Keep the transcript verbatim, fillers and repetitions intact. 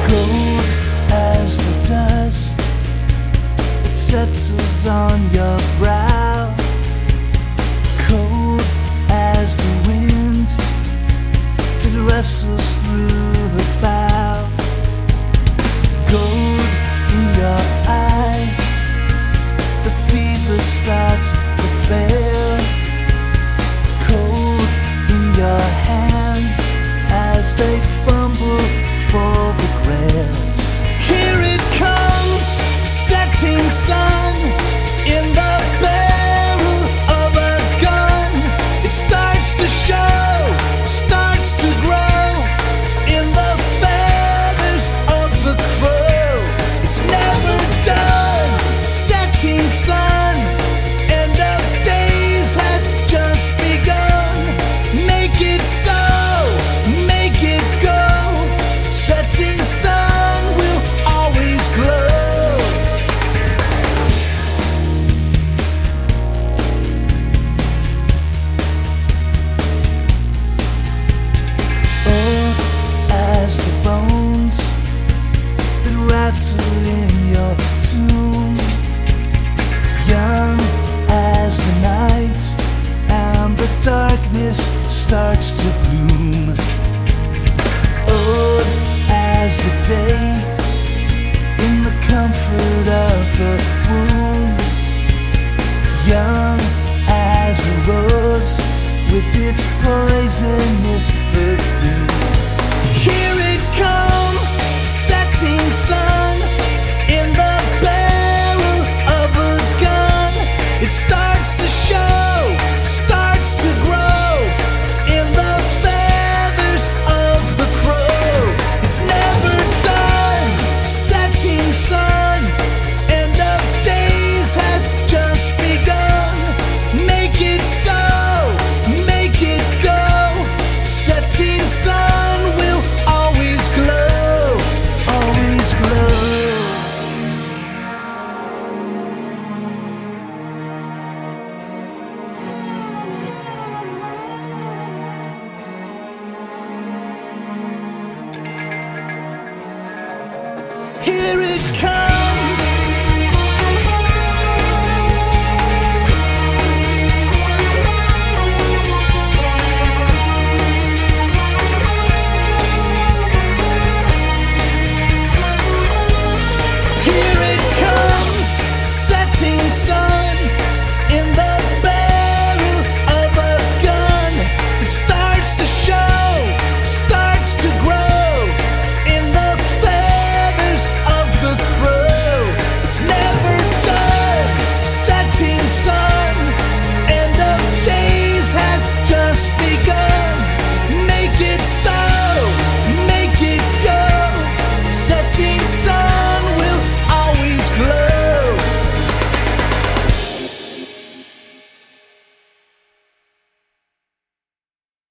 Cold as the dust that settles on your brow, cold as the wind that wrestles through the bow, gold in your eyes, the fever starts to fail, cold in your hands as they fumble for the grail. Here it comes, setting sun in the barrel of a gun. It starts to show, starts to grow in the feathers of the crow. It's never done, setting sun, end of days has just begun. Make it so, make it go, setting sun will always glow. Old as the bones that rattle in your tomb, young as the night and the darkness starts to bloom, old as the day in the comfort of the womb, young as a rose with its poisonous perfume. Here it comes, setting sun in the barrel of a gun. It starts to show, starts to grow in the feathers of the crow. It's never done, setting sun, end of days has just begun. Make it so, make it go, setting sun will always glow, always glow. Here it comes.